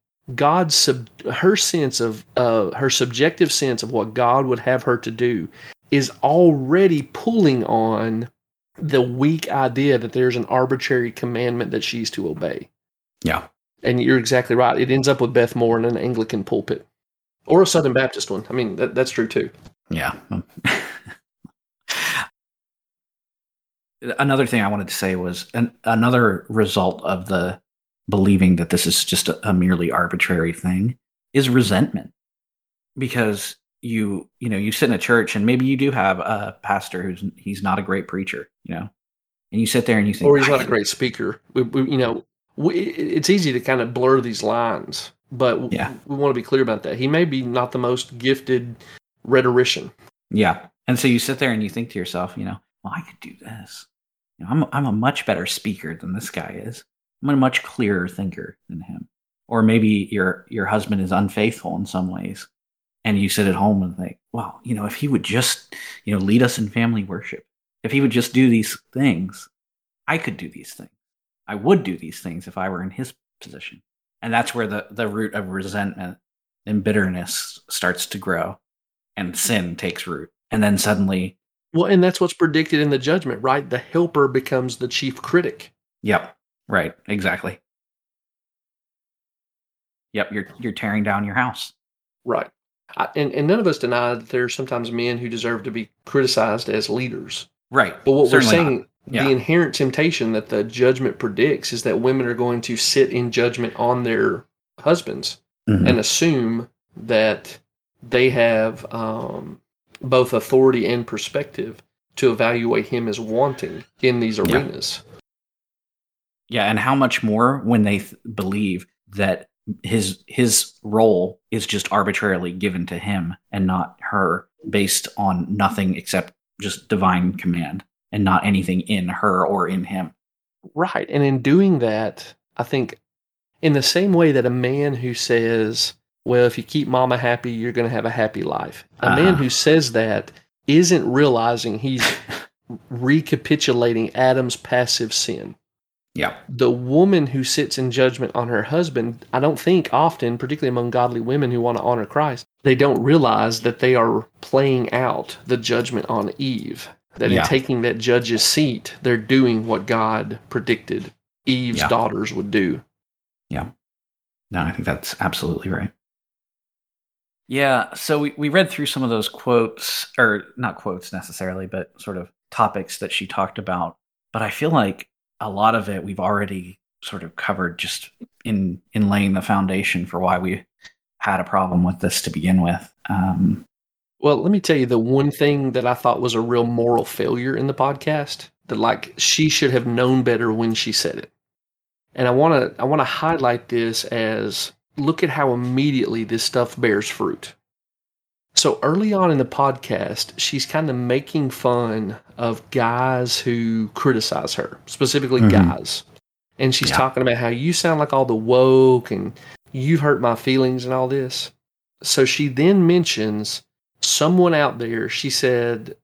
her sense of her subjective sense of what God would have her to do is already pulling on the weak idea that there's an arbitrary commandment that she's to obey. Yeah. And you're exactly right. It ends up with Beth Moore in an Anglican pulpit. Or a Southern Baptist one. I mean, that's true too. Yeah. Another thing I wanted to say was another result of the believing that this is just a merely arbitrary thing is resentment. Because you sit in a church and maybe you do have a pastor he's not a great preacher, and you sit there and you think, or he's not a great speaker. It's easy to kind of blur these lines, but we want to be clear about that. He may be not the most gifted rhetorician. Yeah. And so you sit there and you think to yourself, well, I could do this. I'm a much better speaker than this guy is. I'm a much clearer thinker than him. Or maybe your husband is unfaithful in some ways. And you sit at home and think, well, if he would just, lead us in family worship, if he would just do these things, I could do these things. I would do these things if I were in his position. And that's where the root of resentment and bitterness starts to grow and sin takes root. And then suddenly... Well, and that's what's predicted in the judgment, right? The helper becomes the chief critic. Yep. Right. Exactly. Yep. You're tearing down your house. Right. And none of us deny that there are sometimes men who deserve to be criticized as leaders. Right. But what Certainly we're saying, not. Yeah. the inherent temptation that the judgment predicts is that women are going to sit in judgment on their husbands and assume that they have both authority and perspective to evaluate him as wanting in these arenas. Yeah, and how much more when they believe that his role is just arbitrarily given to him and not her, based on nothing except just divine command and not anything in her or in him. Right. And in doing that, I think in the same way that a man who says, well, if you keep mama happy, you're going to have a happy life. A man who says that isn't realizing he's recapitulating Adam's passive sin. Yeah. The woman who sits in judgment on her husband, I don't think often, particularly among godly women who want to honor Christ, they don't realize that they are playing out the judgment on Eve. That in taking that judge's seat, they're doing what God predicted Eve's daughters would do. Yeah. No, I think that's absolutely right. Yeah, so we read through some of those quotes, or not quotes necessarily, but sort of topics that she talked about. But I feel like a lot of it we've already sort of covered just in laying the foundation for why we had a problem with this to begin with. Well, let me tell you the one thing that I thought was a real moral failure in the podcast, that like she should have known better when she said it. And I want to highlight this as, look at how immediately this stuff bears fruit. So early on in the podcast, she's kind of making fun of guys who criticize her, specifically guys. And she's talking about how you sound like all the woke and you've hurt my feelings and all this. So she then mentions someone out there. He said,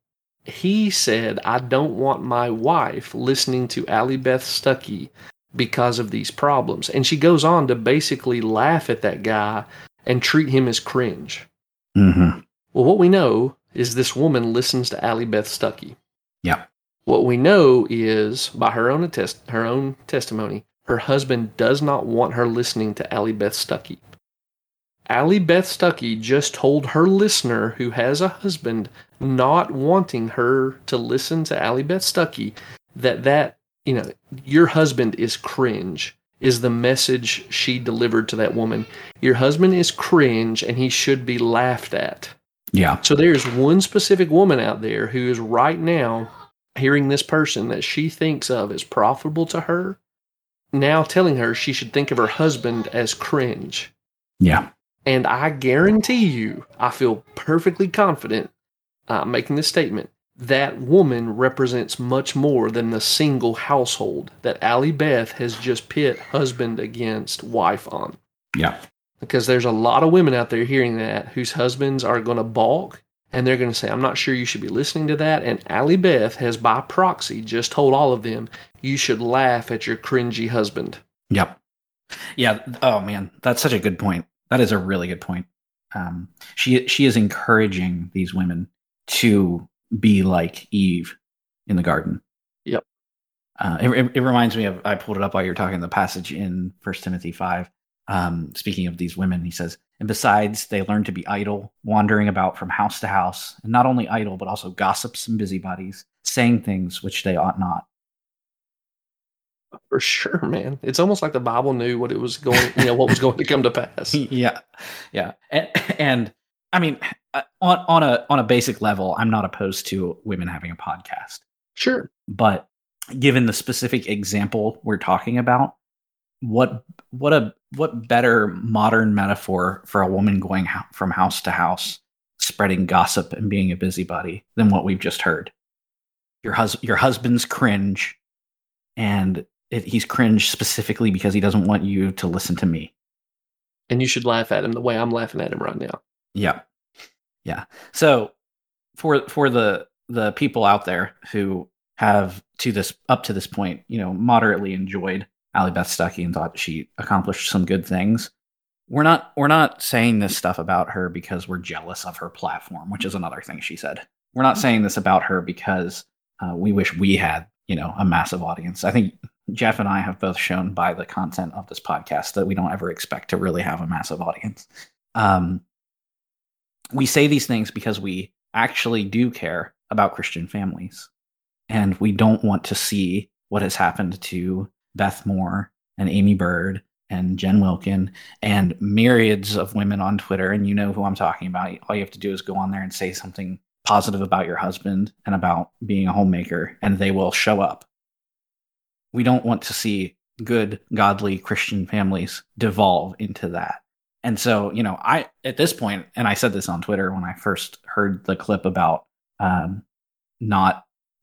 I don't want my wife listening to Allie Beth Stuckey because of these problems. And she goes on to basically laugh at that guy and treat him as cringe. Mm-hmm. Well, what we know is this woman listens to Allie Beth Stuckey. Yeah. What we know is, by her own testimony, her husband does not want her listening to Allie Beth Stuckey. Allie Beth Stuckey just told her listener who has a husband not wanting her to listen to Allie Beth Stuckey that your husband is cringe, is the message she delivered to that woman. Your husband is cringe and he should be laughed at. Yeah. So there's one specific woman out there who is right now hearing this person that she thinks of as profitable to her, now telling her she should think of her husband as cringe. Yeah. And I guarantee you, I feel perfectly confident making this statement, that woman represents much more than the single household that Allie Beth has just pit husband against wife on. Yeah. Because there's a lot of women out there hearing that whose husbands are going to balk and they're going to say, I'm not sure you should be listening to that. And Allie Beth has by proxy just told all of them, you should laugh at your cringy husband. Yep. Yeah. Oh man, that's such a good point. That is a really good point. She is encouraging these women to be like Eve in the garden. Yep. It reminds me of, I pulled it up while you were talking, the passage in 1 Timothy 5. Speaking of these women, he says, and besides, they learn to be idle, wandering about from house to house, and not only idle, but also gossips and busybodies, saying things which they ought not. For sure, man. It's almost like the Bible knew what it was going, what was going to come to pass. Yeah. And I mean, on a basic level, I'm not opposed to women having a podcast. Sure. But given the specific example we're talking about, what better modern metaphor for a woman going from house to house, spreading gossip and being a busybody than what we've just heard? Your husband's cringe, and he's cringe specifically because he doesn't want you to listen to me. And you should laugh at him the way I'm laughing at him right now. Yeah. Yeah. So for the people out there who have up to this point, moderately enjoyed Allie Beth Stuckey and thought she accomplished some good things, we're not saying this stuff about her because we're jealous of her platform, which is another thing she said. We're not saying this about her because we wish we had, a massive audience. I think Jeff and I have both shown by the content of this podcast that we don't ever expect to really have a massive audience. we say these things because we actually do care about Christian families. And we don't want to see what has happened to Beth Moore and Amy Bird and Jen Wilkin and myriads of women on Twitter. And you know who I'm talking about. All you have to do is go on there and say something positive about your husband and about being a homemaker, and they will show up. We don't want to see good, godly Christian families devolve into that. And so, I, at this point, and I said this on Twitter when I first heard the clip about not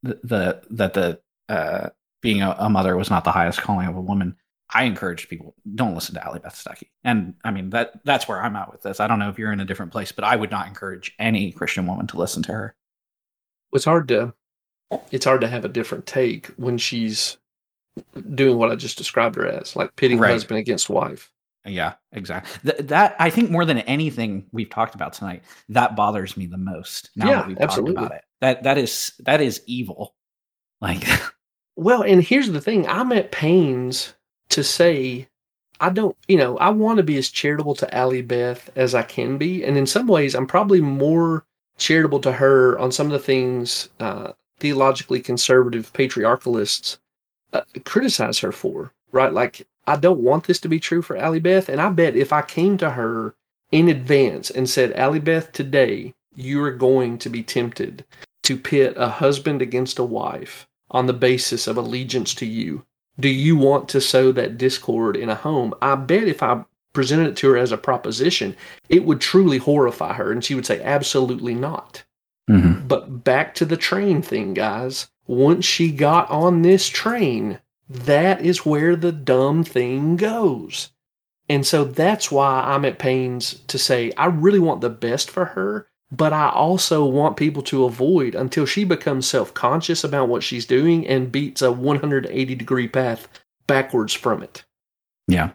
that being a mother was not the highest calling of a woman. I encourage people, don't listen to Allie Beth Stuckey. And I mean, that's where I'm at with this. I don't know if you're in a different place, but I would not encourage any Christian woman to listen to her. It's hard to have a different take when she's doing what I just described her as, like pitting husband against wife. Yeah, exactly. That I think more than anything we've talked about tonight, that bothers me the most. Now that we've talked about it, that is evil. Like, well, and here's the thing: I'm at pains to say I don't. I want to be as charitable to Allie Beth as I can be, and in some ways, I'm probably more charitable to her on some of the things theologically conservative patriarchalists criticize her for. Right, like. I don't want this to be true for Allie Beth, and I bet if I came to her in advance and said, Allie Beth, today you are going to be tempted to pit a husband against a wife on the basis of allegiance to you. Do you want to sow that discord in a home? I bet if I presented it to her as a proposition, it would truly horrify her, and she would say, absolutely not. Mm-hmm. But back to the train thing, guys. Once she got on this train, that is where the dumb thing goes. And so that's why I'm at pains to say I really want the best for her, but I also want people to avoid until she becomes self-conscious about what she's doing and beats a 180-degree path backwards from it. Yeah.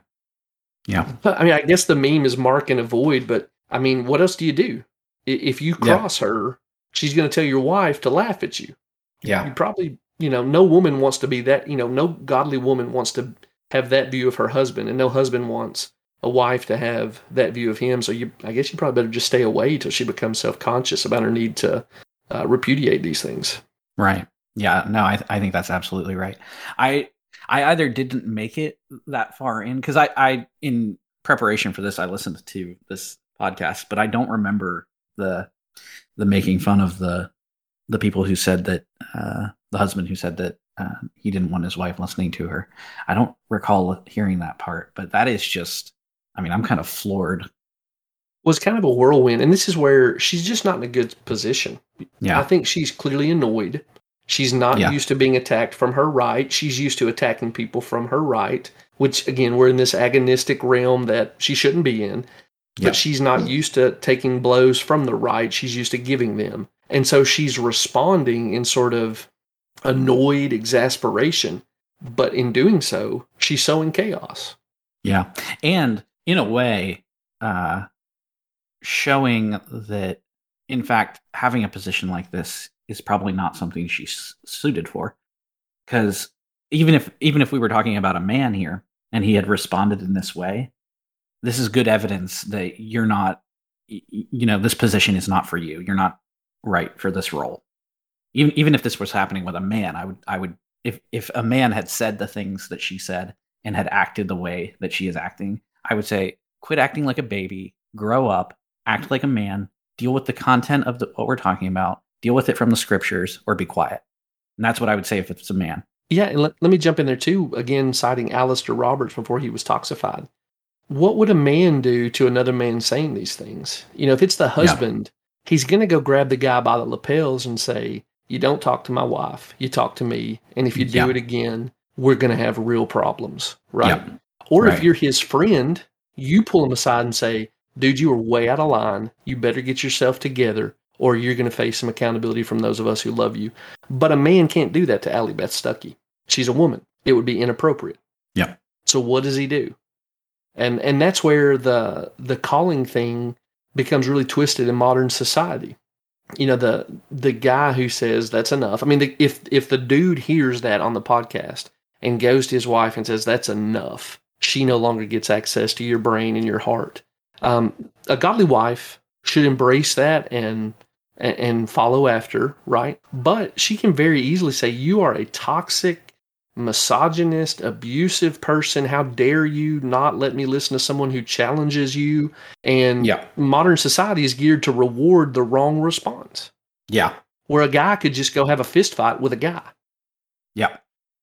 Yeah. I mean, I guess the meme is mark and avoid, but I mean, what else do you do? If you cross her, she's going to tell your wife to laugh at you. Yeah. You probably... no woman wants to be that, no godly woman wants to have that view of her husband, and no husband wants a wife to have that view of him. So I guess you probably better just stay away till she becomes self-conscious about her need to repudiate these things. Right. Yeah, no, I think that's absolutely right. I either didn't make it that far in, because I in preparation for this, I listened to this podcast, but I don't remember the making fun of the people who said that, the husband who said that he didn't want his wife listening to her. I don't recall hearing that part, but that is just, I mean, I'm kind of floored. Was kind of a whirlwind, and this is where she's just not in a good position. Yeah. I think she's clearly annoyed. She's not used to being attacked from her right. She's used to attacking people from her right, which, again, we're in this agonistic realm that she shouldn't be in. But she's not used to taking blows from the right. She's used to giving them. And so she's responding in sort of annoyed exasperation, but in doing so, she's sowing chaos. Yeah. And in a way, showing that, in fact, having a position like this is probably not something she's suited for. Because even if we were talking about a man here and he had responded in this way, this is good evidence that you're not, this position is not for you. You're not right for this role. Even if this was happening with a man, I would if a man had said the things that she said and had acted the way that she is acting, I would say, quit acting like a baby, grow up, act like a man, deal with the content of what we're talking about, deal with it from the scriptures, or be quiet. And that's what I would say if it's a man. Yeah, and let me jump in there too, again, citing Alistair Roberts before he was toxified. What would a man do to another man saying these things? If it's the husband, he's going to go grab the guy by the lapels and say, you don't talk to my wife, you talk to me. And if you do it again, we're going to have real problems, right? Or if you're his friend, you pull him aside and say, dude, you are way out of line. You better get yourself together, or you're going to face some accountability from those of us who love you. But a man can't do that to Allie Beth Stuckey. She's a woman. It would be inappropriate. Yeah. So what does he do? And that's where the calling thing becomes really twisted in modern society. The guy who says that's enough. I mean, if the dude hears that on the podcast and goes to his wife and says that's enough, she no longer gets access to your brain and your heart. A godly wife should embrace that and follow after, right? But she can very easily say, you are a toxic, misogynist, abusive person. How dare you not let me listen to someone who challenges you? And modern society is geared to reward the wrong response. Yeah. Where a guy could just go have a fist fight with a guy. Yeah.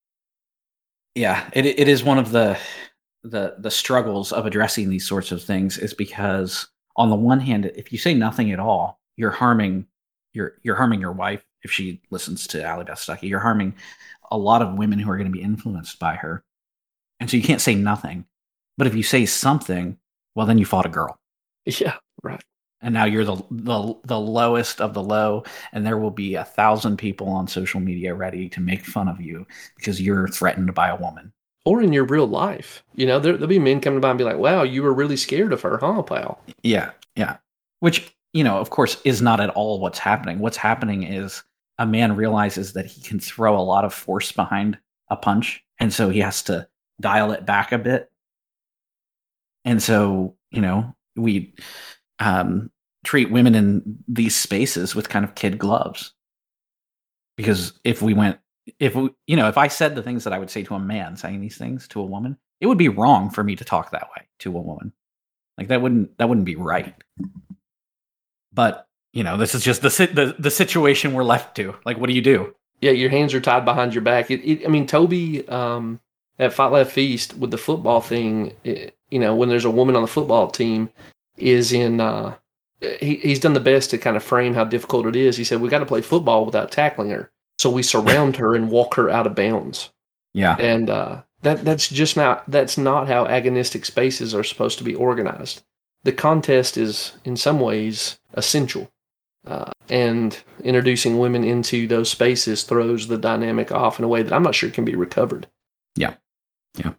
Yeah. It is one of the struggles of addressing these sorts of things, is because on the one hand, if you say nothing at all, you're harming your wife. If she listens to Allie Beth Stuckey, you're harming a lot of women who are going to be influenced by her. And so you can't say nothing. But if you say something, well, then you fought a girl. Yeah, right. And now you're the lowest of the low, and there will be 1,000 people on social media ready to make fun of you because you're threatened by a woman. Or in your real life. There'll be men coming by and be like, wow, you were really scared of her, huh, pal? Yeah, yeah. Which, of course, is not at all what's happening. What's happening is a man realizes that he can throw a lot of force behind a punch, and so he has to dial it back a bit. And so, we treat women in these spaces with kind of kid gloves. Because if I said the things that I would say to a man saying these things to a woman, it would be wrong for me to talk that way to a woman. Like that wouldn't be right. But, this is just the situation we're left to. Like, what do you do? Yeah, your hands are tied behind your back. Toby at Fight Laugh Feast with the football thing, when there's a woman on the football team, is in he's done the best to kind of frame how difficult it is. He said, we got to play football without tackling her. So we surround her and walk her out of bounds. Yeah. And that's not how agonistic spaces are supposed to be organized. The contest is in some ways essential. And introducing women into those spaces throws the dynamic off in a way that I'm not sure can be recovered. Yeah. Yeah.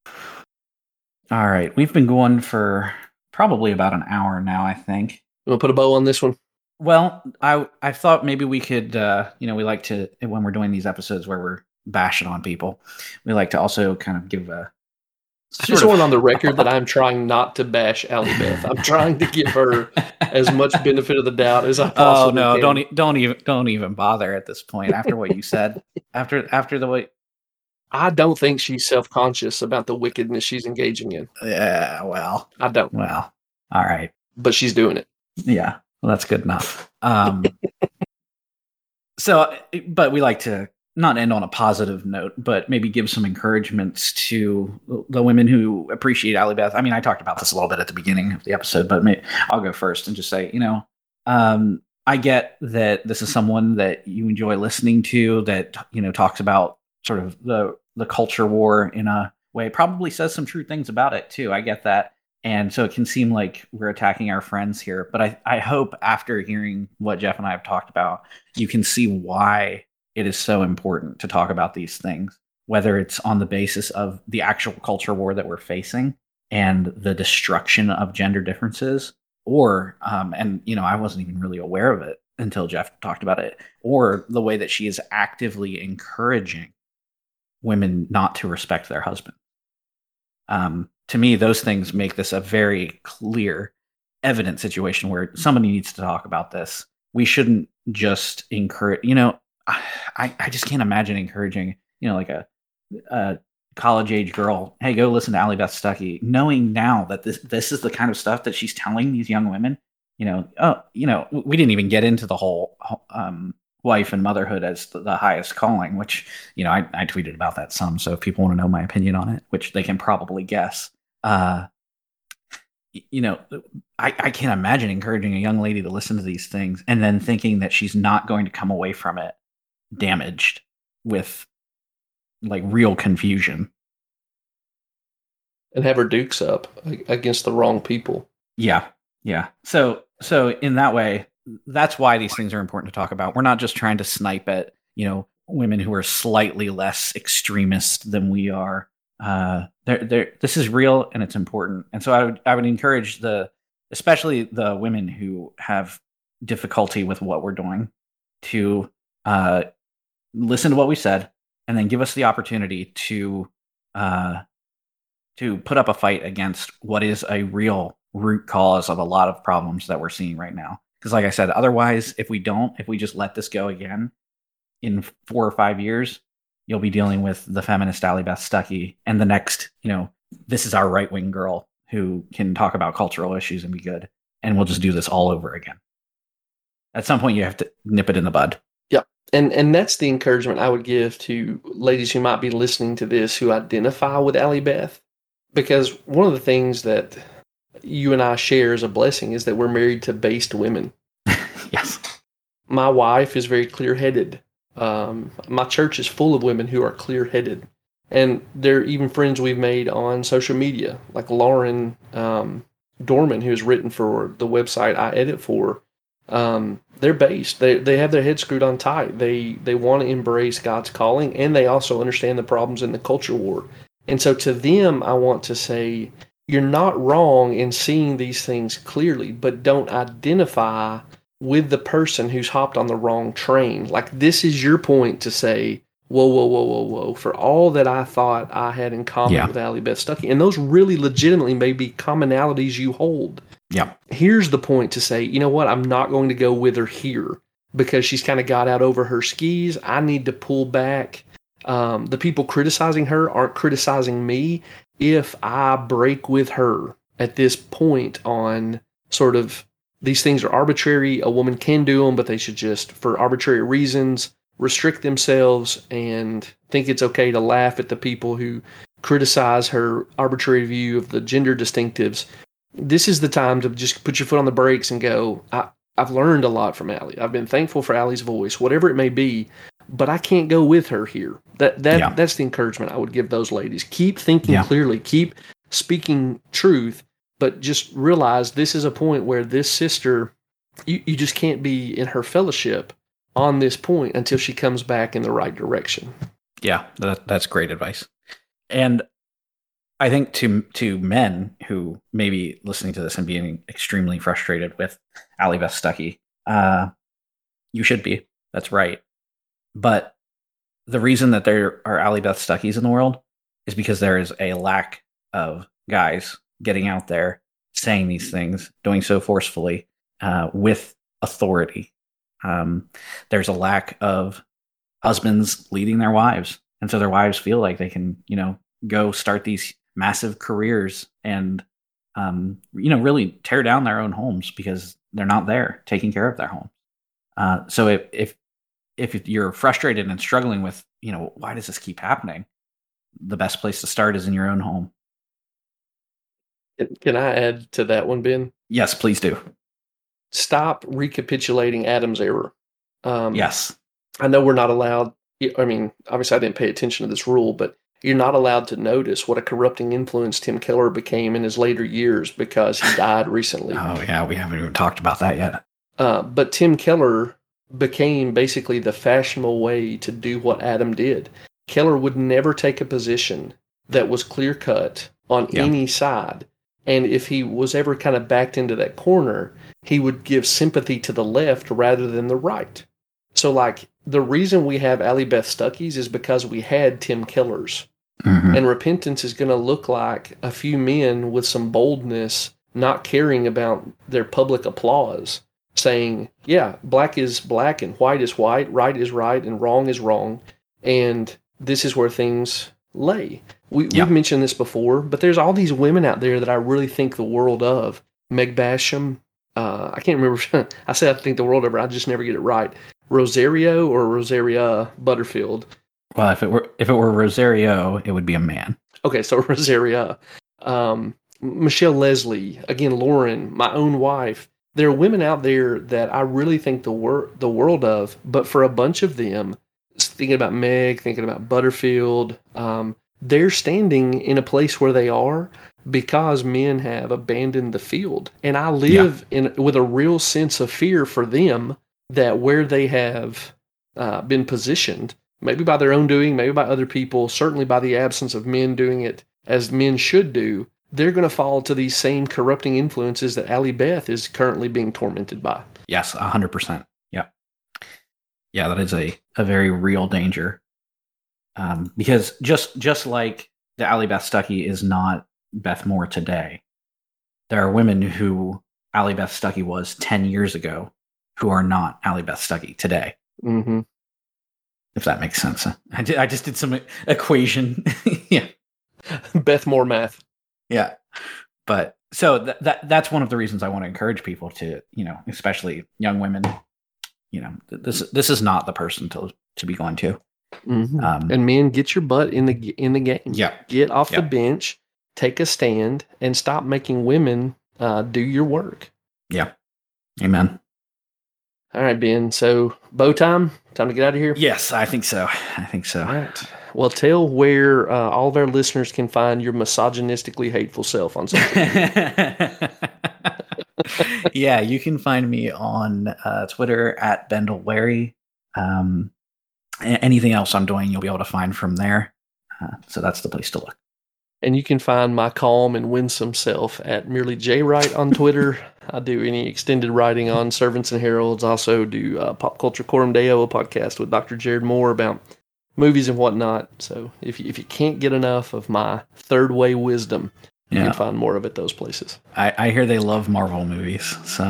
All right. We've been going for probably about an hour now, I think. You want to put a bow on this one? Well, I thought maybe we could, we like to, when we're doing these episodes where we're bashing on people, we like to also kind of give a... I just want on the record that I'm trying not to bash Allie Beth. I'm trying to give her as much benefit of the doubt as I possibly can. Oh no! Don't even bother at this point. After what you said, after the way, I don't think she's self-conscious about the wickedness she's engaging in. Yeah, well, I don't. Well, all right, but she's doing it. Yeah, well, that's good enough. But we like to not end on a positive note, but maybe give some encouragements to the women who appreciate Allie Beth. I mean, I talked about this a little bit at the beginning of the episode, but I'll go first and just say, I get that this is someone that you enjoy listening to, that, talks about sort of the culture war in a way, probably says some true things about it too. I get that. And so it can seem like we're attacking our friends here, but I hope after hearing what Jeff and I have talked about, you can see why it is so important to talk about these things, whether it's on the basis of the actual culture war that we're facing and the destruction of gender differences, or, I wasn't even really aware of it until Jeff talked about it, or the way that she is actively encouraging women not to respect their husband. To me, those things make this a very clear, evident situation where somebody needs to talk about this. We shouldn't just encourage, I just can't imagine encouraging, like a college age girl, hey, go listen to Allie Beth Stuckey, knowing now that this is the kind of stuff that she's telling these young women. We didn't even get into the whole wife and motherhood as the highest calling, which, I tweeted about that some. So if people want to know my opinion on it, which they can probably guess, I can't imagine encouraging a young lady to listen to these things and then thinking that she's not going to come away from it damaged with like real confusion and have her dukes up against the wrong people. Yeah. So in that way, that's why these things are important to talk about. We're not just trying to snipe at, women who are slightly less extremist than we are. This is real and it's important. And so I would encourage especially the women who have difficulty with what we're doing to listen to what we said and then give us the opportunity to put up a fight against what is a real root cause of a lot of problems that we're seeing right now. Because like I said, otherwise, if we just let this go again in 4 or 5 years, you'll be dealing with the feminist Allie Beth Stuckey and the next, this is our right-wing girl who can talk about cultural issues and be good. And we'll just do this all over again. At some point, you have to nip it in the bud. Yeah. And that's the encouragement I would give to ladies who might be listening to this who identify with Allie Beth. Because one of the things that you and I share as a blessing is that we're married to based women. Yes. My wife is very clear-headed. My church is full of women who are clear-headed. And they're even friends we've made on social media, like Lauren Dorman, who's written for the website I edit for. They're based. They have their head screwed on tight. They want to embrace God's calling, and they also understand the problems in the culture war. And so to them, I want to say, you're not wrong in seeing these things clearly, but don't identify with the person who's hopped on the wrong train. Like, this is your point to say, whoa, whoa, whoa, whoa, whoa, for all that I thought I had in common with Allie Beth Stuckey. And those really legitimately may be commonalities you hold. Yeah. Here's the point to say, you know what, I'm not going to go with her here because she's kind of got out over her skis. I need to pull back. The people criticizing her aren't criticizing me. If I break with her at this point on sort of these things are arbitrary, a woman can do them, but they should just, for arbitrary reasons, restrict themselves and think it's okay to laugh at the people who criticize her arbitrary view of the gender distinctives. This is the time to just put your foot on the brakes and go, I've learned a lot from Allie. I've been thankful for Allie's voice, whatever it may be, but I can't go with her here. That's the encouragement I would give those ladies. Keep thinking clearly, keep speaking truth, but just realize this is a point where this sister, you just can't be in her fellowship on this point until she comes back in the right direction. Yeah, that's great advice. And I think to men who may be listening to this and being extremely frustrated with Allie Beth Stuckey, you should be. That's right. But the reason that there are Allie Beth Stuckeys in the world is because there is a lack of guys getting out there saying these things, doing so forcefully, with authority. There's a lack of husbands leading their wives. And so their wives feel like they can, go start these massive careers and, really tear down their own homes because they're not there taking care of their home. So if you're frustrated and struggling with, why does this keep happening? The best place to start is in your own home. Can I add to that one, Ben? Yes, please do. Stop recapitulating Adam's error. Yes. I know we're not allowed. I mean, obviously I didn't pay attention to this rule, but you're not allowed to notice what a corrupting influence Tim Keller became in his later years because he died recently. Oh, yeah. We haven't even talked about that yet. But Tim Keller became basically the fashionable way to do what Adam did. Keller would never take a position that was clear-cut on any side. And if he was ever kind of backed into that corner, he would give sympathy to the left rather than the right. So, like, the reason we have Allie Beth Stuckeys is because we had Tim Kellers. Mm-hmm. And repentance is going to look like a few men with some boldness, not caring about their public applause, saying, yeah, black is black and white is white, right is right and wrong is wrong. And this is where things lay. We've mentioned this before, but there's all these women out there that I really think the world of. Meg Basham, I can't remember. I say I think the world of her, I just never get it right. Rosario or Rosaria Butterfield. Well, if it were Rosario, it would be a man. Okay, so Rosaria. Michelle Leslie, again, Lauren, my own wife. There are women out there that I really think the world of, but for a bunch of them, thinking about Meg, thinking about Butterfield, they're standing in a place where they are because men have abandoned the field. And I live with a real sense of fear for them that where they have been positioned, maybe by their own doing, maybe by other people, certainly by the absence of men doing it as men should do, they're going to fall to these same corrupting influences that Allie Beth is currently being tormented by. Yes, 100%. Yeah. Yeah, that is a very real danger. Because just like the Allie Beth Stuckey is not Beth Moore today, there are women who Ally Beth Stuckey was 10 years ago who are not Ally Beth Stuckey today. Mm-hmm. If that makes sense. I just did some equation. Yeah. Beth Moore math. Yeah. But so that's one of the reasons I want to encourage people to, especially young women, this is not the person to be going to. Mm-hmm. And men, get your butt in the game. Yeah. Get off the bench, take a stand, and stop making women do your work. Yeah. Amen. All right, Ben. So, bow time to get out of here? Yes, I think so. All right. Well, tell where all of our listeners can find your misogynistically hateful self on social media. Yeah, you can find me on Twitter at BendleWary. Anything else I'm doing, you'll be able to find from there. So that's the place to look. And you can find my calm and winsome self at merely JWright on Twitter. I do any extended writing on Servants and Heralds. Also do Pop Culture Coram Deo, a podcast with Dr. Jared Moore about movies and whatnot. So if you can't get enough of my third way wisdom, you can find more of it those places. I hear they love Marvel movies, so.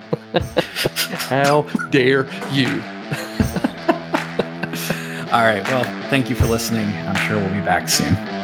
How dare you? All right, well, thank you for listening. I'm sure we'll be back soon.